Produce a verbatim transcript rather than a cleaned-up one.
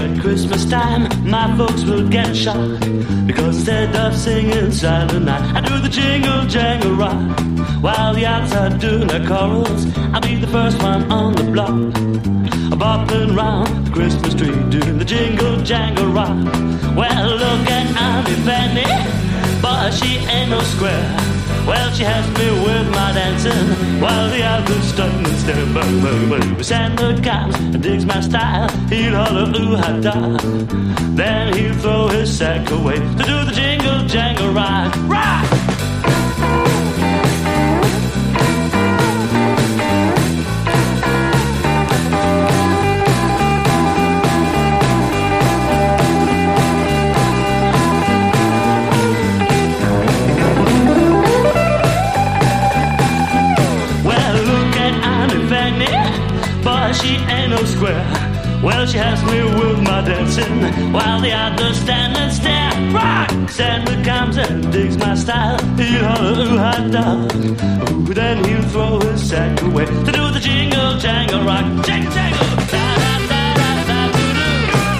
at Christmas time, my folks will get shot, because instead of singing Silent Night, I do the jingle jangle rock. While the others are doing their chorals, I'll be the first one on the block, bopping round the Christmas tree, doing the jingle jangle rock. Well, look at Auntie Fanny, but she ain't no square. Well, she has me with my dancing, while the others stunned and stare. Boo, boo, boo. Santa comes and digs my style, he'll holler ooh ha da, then he'll throw his sack away to do the jingle jangle rock. Rock! She ain't no square. Well, she has me with my dancing, while the others stand and stare. Rock! Santa comes and digs my style, he'll holler ooh ha da, ooh, then he'll throw his sack away to do the jingle jangle rock. Jingle jangle!